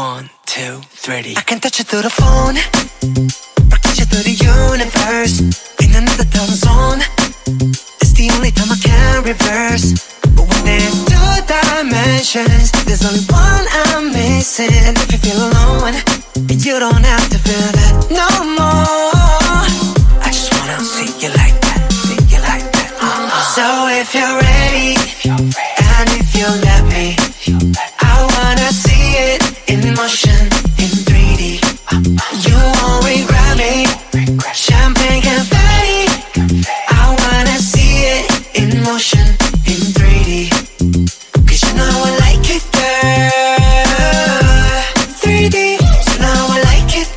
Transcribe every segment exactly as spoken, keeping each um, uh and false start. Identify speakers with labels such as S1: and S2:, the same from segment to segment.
S1: One, two, three. I can touch you through the phone, or kiss you through the universe. In another time zone, it's the only time I can reverse. But when there's two dimensions, there's only one I'm missing. And if you feel alone, you don't have to feel that no more. I just wanna see you like that, see you like that. Uh-uh. So if you're ready, and if you let me, I wanna see it in motion, in three D. You won't regret me. Champagne confetti. I wanna see it in motion, in three D. Cause you know I like it, girl. three D. You know I like it,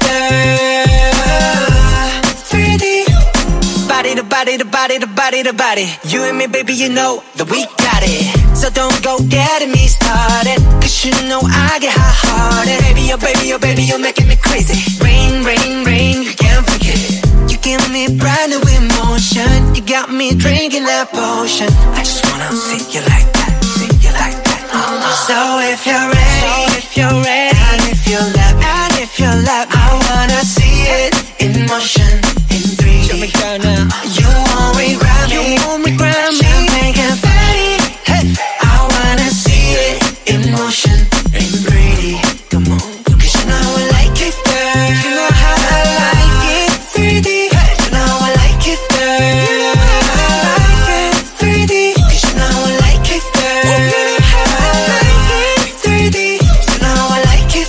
S1: girl. three D. Body to body to body to body to body. You and me, baby, you know that we got it. So don't go getting me started, cause you know I get hot-hearted. Baby, oh baby, oh baby, you're making me crazy. Rain, rain, rain, you can't forget it. You give me brand new emotion. You got me drinking that potion. I just wanna see you like that, see you like that. Uh-uh. So if you're ready, so if you're ready, and if you let me, and if you let me, I wanna see it in motion, in three D. Show me girl now. You won't regret me, you won't regret me. Champagne confetti. I wanna see it in motion, in three D. Come on, cause you know I like it, girl. You know how I like it, three D. You know I like it, girl. You know how I like it, three D. Cause you know I like it, girl. You know how I like it, three D. You know I like it,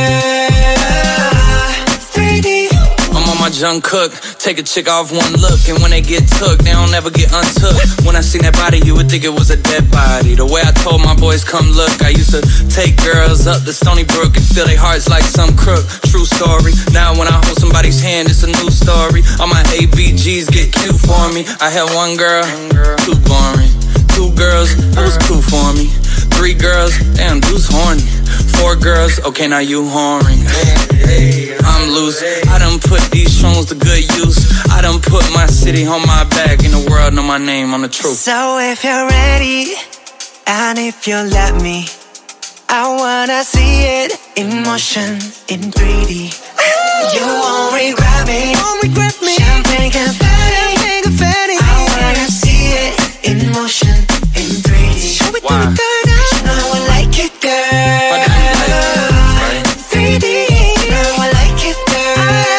S1: girl. three D.
S2: I'm on my junk cook. Take a chick off one look, and when they get took, they don't ever get untook. When I seen that body, you would think it was a dead body. The way I told my boys, come look, I used to take girls up the Stony Brook and fill their hearts like some crook. True story. Now when I hold somebody's hand, it's a new story. All my A B Gs get cute for me. I had one girl, too boring. Two girls, that was cool for me. Three girls, damn, dude's horny. Four girls, okay, now you whoring. I'm loose, I done put these songs to good use. I done put my city on my back, and the world know my name, I'm the truth.
S1: So if you're ready, and if you let me, I wanna see it in motion, in three D. You won't regret me, won't regret me. Champagne confetti, champagne confetti. I wanna see it in motion, in three D. Show it to me, girl. You know I like it, girl. three D. You know I like it, girl.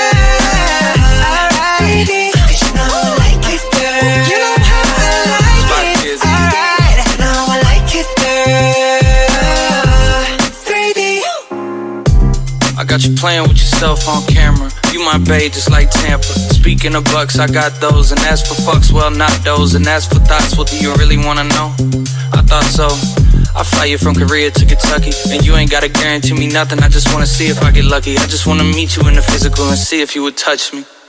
S1: three D. Cause you know I like it, girl. You know how I like it. Alright. You know I like it, girl. three D.
S2: I got you playing with yourself on camera. You my babe just like Tampa. Speaking of bucks, I got those. And as for fucks, well, not those. And as for thoughts, well, do you really wanna know? I thought so. I fly you from Korea to Kentucky, and you ain't gotta guarantee me nothing. I just wanna see if I get lucky. I just wanna meet you in the physical and see if you would touch me.